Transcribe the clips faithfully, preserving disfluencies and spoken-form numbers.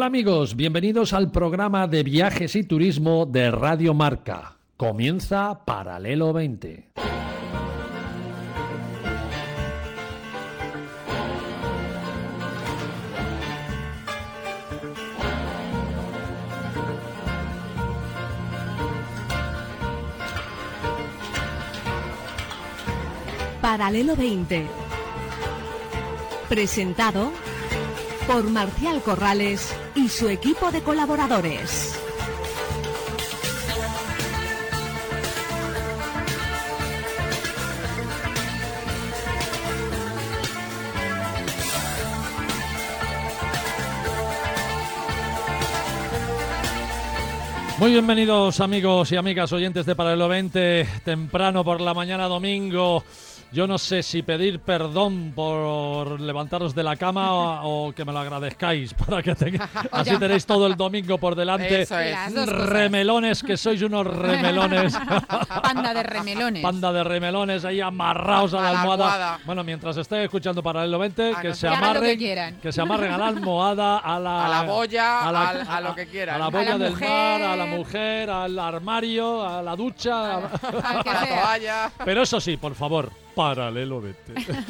Hola amigos, bienvenidos al programa de viajes y turismo de Radio Marca. Comienza Paralelo veinte. Paralelo veinte. Presentado por Marcial Corrales y su equipo de colaboradores. Muy bienvenidos amigos y amigas oyentes de Paralelo veinte, temprano por la mañana domingo. Yo no sé si pedir perdón por levantaros de la cama o, o que me lo agradezcáis para que tenga, así tenéis todo el domingo por delante. Eso es. Remelones, que sois unos remelones. Panda de remelones. Panda de remelones ahí amarraos a la, a la almohada. almohada. Bueno, mientras estén escuchando Paralelo veinte, A que no se ser- hagan lo amarren, que quieran. que se amarren a la almohada, a la, A la boya, a, la- al- a lo que quieran. a la A boya la del mujer. mar, a la mujer, al armario, a la ducha. Al que a- sea. Toalla. Pero eso sí, por favor, Paralelo veinte.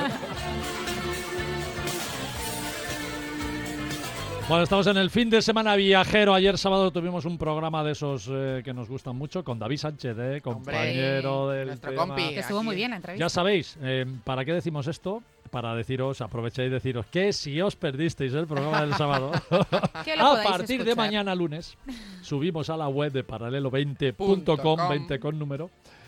Bueno, estamos en el fin de semana viajero. Ayer sábado tuvimos un programa de esos eh, que nos gustan mucho con David Sánchez, eh, compañero del nuestro tema. compi. Que estuvo Aquí. muy bien la entrevista. Ya sabéis, eh, ¿para qué decimos esto? Para deciros, aprovechéis y deciros que si os perdisteis el programa del sábado, Que lo a podáis partir de escuchar. mañana lunes, subimos a la web de paralelo veinte punto com, com. veinte con número,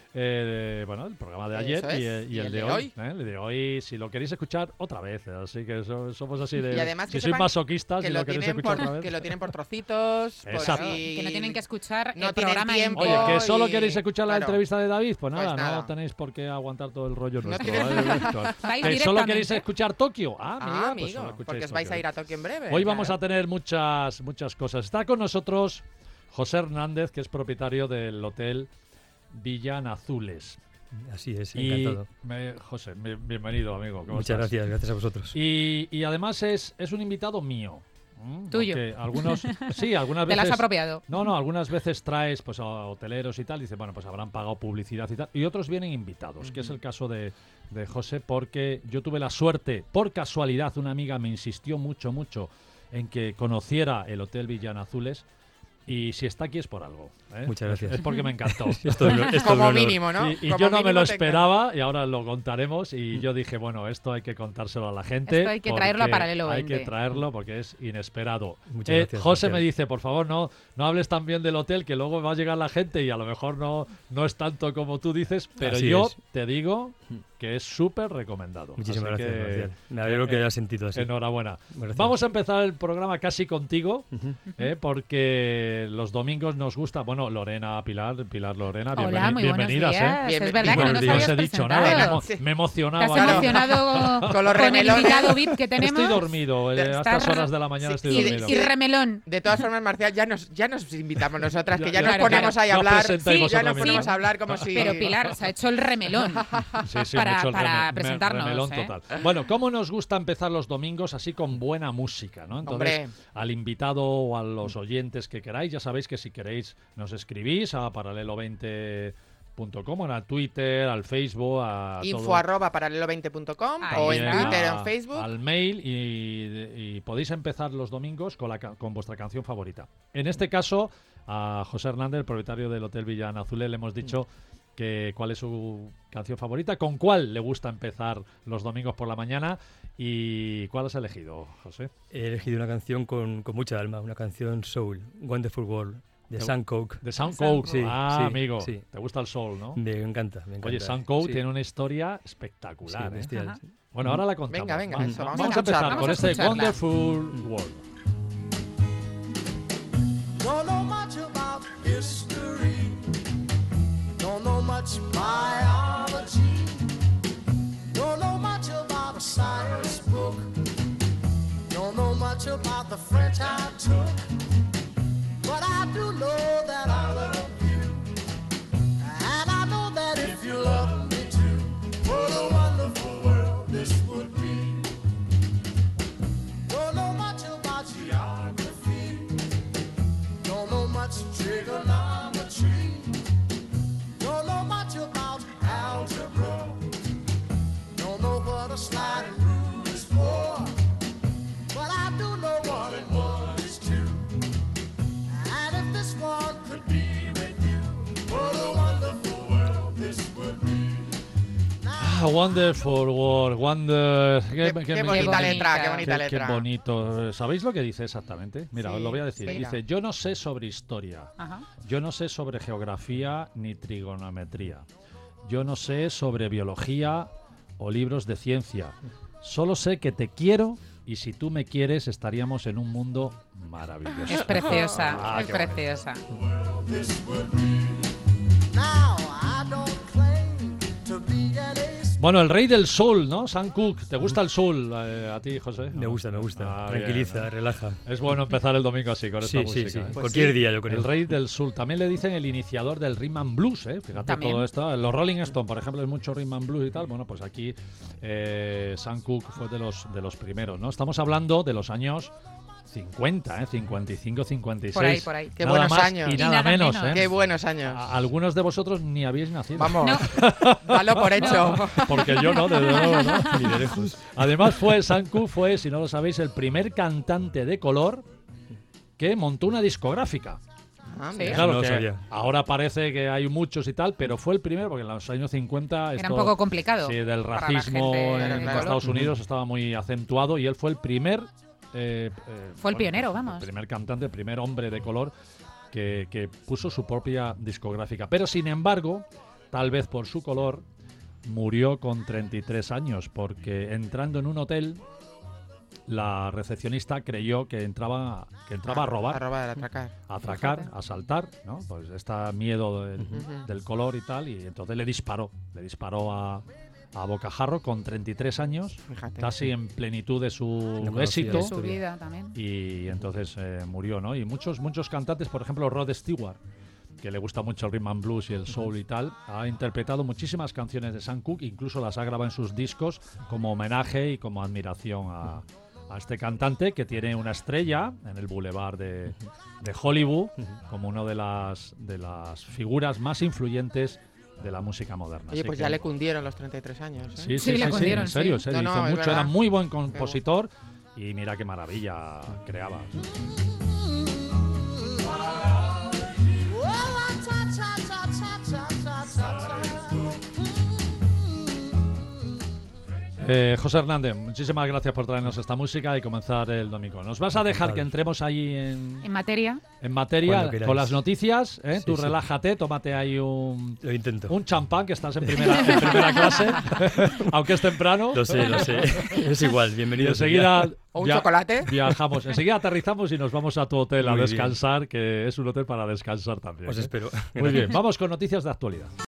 eh, bueno, el programa de ayer Eso es. y, eh, y el, de, hoy. ¿eh? El de hoy, si lo queréis escuchar otra vez, así que so- somos así de... Y además si que sois sepan masoquistas que y lo, lo queréis tienen escuchar por, otra vez. que lo tienen por trocitos. por Exacto. si- Que no tienen que escuchar no el tienen programa tiempo. entero. Oye, que solo y- queréis escuchar la claro. entrevista de David, pues nada, Pues nada. no tenéis por qué aguantar todo el rollo No nuestro. tienes- ¿vale? Esto. Vais Que solo directamente. queréis escuchar Tokio. Ah, Ah, amiga, pues amigo, solo escucháis porque os vais Tokio. a ir a Tokio en breve. Hoy vamos claro. a tener muchas, muchas cosas. Está con nosotros José Hernández, que es propietario del hotel Villan Azules. Así es, Y encantado. me- José, bi- bienvenido, amigo. ¿Cómo Muchas estás? gracias, gracias a vosotros. Y, y además es, es un invitado mío. ¿m? Tuyo. Aunque algunos, sí, algunas Te veces. las has apropiado. No, no, algunas veces traes pues a hoteleros y tal, dice, bueno, pues habrán pagado publicidad y tal, y otros vienen invitados, que es el caso de, de José, porque yo tuve la suerte, por casualidad, una amiga me insistió mucho, mucho en que conociera el Hotel Villan Azules, y si está aquí es por algo. ¿eh? Muchas gracias. Es porque me encantó. Esto es un- esto es un Como honor. mínimo, ¿no? Y, y Como yo no me mínimo lo te esperaba y ahora lo contaremos y yo dije, bueno, esto hay que contárselo a la gente. Esto hay que traerlo a porque Paralelo Hay veinte. que traerlo porque es inesperado. Muchas Eh, gracias, José Marcial. me dice, por favor, no, no hables tan bien del hotel que luego va a llegar la gente y a lo mejor no, no es tanto como tú dices, pero Así yo es. te digo que es súper recomendado. Muchísimas Así gracias, que, Marcial. Me alegro que eh, hayas sentido así. Enhorabuena. Gracias. Vamos a empezar el programa casi contigo, Ujú. eh, porque los domingos nos gusta, bueno, Lorena Pilar, Pilar Lorena, Hola, bienveni- muy buenos bienvenidas, días. ¿eh? Bien- Es verdad que Buenos no nos días, habías he dicho presentado. nada, me, emo- Sí. me ¿Te emocionaba. has Claro. emocionado Con con, los el remelones. invitado V I P que tenemos? Estoy dormido, eh, a Estás- estas horas de la mañana sí, estoy y de- dormido. Y remelón. De todas formas, Marcial, ya nos, ya nos invitamos nosotras, que ya, Ya- nos Claro, ponemos claro. ahí a No hablar. presentáis Sí, ya vosotras nos mismas, ponemos ¿no? a hablar como si... Pero Pilar se ha hecho el remelón. Sí, sí, para- mucho el para reme- me- presentarnos, remelón ¿eh? total. Bueno, ¿cómo nos gusta empezar los domingos así con buena música, ¿no? Entonces, Hombre. al invitado o a los oyentes que queráis, ya sabéis que si queréis nos escribís a paralelo veinte punto com, a Twitter, al Facebook, a Info todo. arroba paralelo veinte punto com Ahí o en está. Twitter o a- en Facebook. Al mail y, y podéis empezar los domingos con, la, ca- con vuestra canción favorita. En este caso, a José Hernández, el propietario del Hotel Villan Azules, le hemos dicho que cuál es su canción favorita, con cuál le gusta empezar los domingos por la mañana y cuál has elegido, José. He elegido una canción con, con mucha alma, una canción soul, Wonderful World, de Te- Sam Cooke. De Sound Sound Code. Sí, ah, sí, amigo, sí. te gusta el soul, ¿no? Me encanta, me encanta. Oye, Sound Code Sí, tiene una historia sí, espectacular. ¿eh? bestial. Ajá. Bueno, ahora la contamos. Venga, venga, Va- eso, vamos vamos a a empezar escucharla. con Vamos a este escucharla. Wonderful World. Don't know much about history. Don't know much biology. Don't know much about a science book. Don't know much about the French I took. But I do know that I love you. And I know that if you love me too, what a wonderful world this would be. Don't know much about much trigonometry. Don't know much about algebra. Don't know what a sliding rule is for. But I do know one and one is two. And if this one could be with you, what a wonderful world this would be. Ah, Wonderful World, Wonder... Qué, qué- qué qué- bonita qué letra, qué bonita. bonita qué- qué letra. bonito. ¿Sabéis lo que dice exactamente? Mira, Sí, os lo voy a decir. venga. Dice, yo no sé sobre historia, Ajá. yo no sé sobre geografía ni trigonometría, yo no sé sobre biología o libros de ciencia, solo sé que te quiero y si tú me quieres estaríamos en un mundo maravilloso. Es preciosa, Ah, es qué bonito. preciosa. Now I don't claim to be an ace. Bueno, el rey del soul, ¿no? Sam Cooke. ¿Te gusta el soul eh, a ti, José? Me ¿No? gusta, me gusta. Ah, Tranquiliza, bien. relaja. Es bueno empezar el domingo así, con esta Sí, música. sí, sí. ¿eh? Pues Cualquier sí. día, yo creo. El rey del soul. También le dicen el iniciador del rhythm and blues, ¿eh? Fíjate También. todo esto. Los Rolling Stones, por ejemplo, es mucho rhythm and blues y tal. Bueno, pues aquí eh, Sam Cooke fue de los, de los primeros, ¿no? Estamos hablando de los años cincuenta, ¿eh? cincuenta y cinco, cincuenta y seis. Por ahí, por ahí. Qué Nada buenos más años. Y Y nada, nada menos, menos. ¿eh? Qué buenos años. A- Algunos de vosotros ni habéis nacido. Vamos, No. dalo por hecho. Porque yo no, desde luego no. Ni de lejos. Además fue, Sam Cooke fue, si no lo sabéis, el primer cantante de color que montó una discográfica. Ah, Sí. mira. Claro no lo que sabía. ahora parece que hay muchos y tal, pero fue el primero, porque en los años cincuenta Era esto, un poco complicado. sí, del para la racismo gente en de color. Estados Unidos estaba muy acentuado y él fue el primer... eh, eh, Fue el bueno, pionero, el vamos. primer cantante, el primer hombre de color que, que puso su propia discográfica. Pero sin embargo, tal vez por su color, murió con treinta y tres años, porque entrando en un hotel, la recepcionista creyó que entraba, que entraba a robar, A robar, a atracar. a atracar, Fíjate. a asaltar, ¿no? Pues está miedo del, Ujú. del color y tal, y entonces le disparó, le disparó a, a bocajarro con treinta y tres años, Fíjate. casi en plenitud de su No conocía éxito, De esto. su vida también. y entonces eh, murió, ¿no? Y muchos, muchos cantantes, por ejemplo, Rod Stewart, que le gusta mucho el rhythm and blues y el soul y tal, ha interpretado muchísimas canciones de Sam Cooke, incluso las ha grabado en sus discos como homenaje y como admiración a, a este cantante que tiene una estrella en el boulevard de, de Hollywood como una de las, de las figuras más influyentes de la música moderna. Oye, Así pues que- ya le cundieron los treinta y tres años. ¿eh? Sí, sí, Sí, sí, le sí, cundieron, en serio, sí. se No, hizo no, es mucho, verdad. era muy buen compositor y mira qué maravilla creaba. Well, I ta ta ta ta ta ta ta ta. Eh, José Hernández, muchísimas gracias por traernos esta música y comenzar el domingo. ¿Nos vas a dejar que entremos ahí en, En materia, en materia Cuando queráis. con las noticias? ¿eh? Sí, Tú sí. relájate, tómate ahí un, Lo intento. un champán, que estás en primera, en primera clase, aunque es temprano. Lo sé, lo sé. Es igual, Y bienvenido. enseguida ¿O un via- chocolate? viajamos. Enseguida aterrizamos y nos vamos a tu hotel a Muy bien. descansar, que es un hotel para descansar también. Os ¿eh? espero. Muy bien, vamos con noticias de actualidad.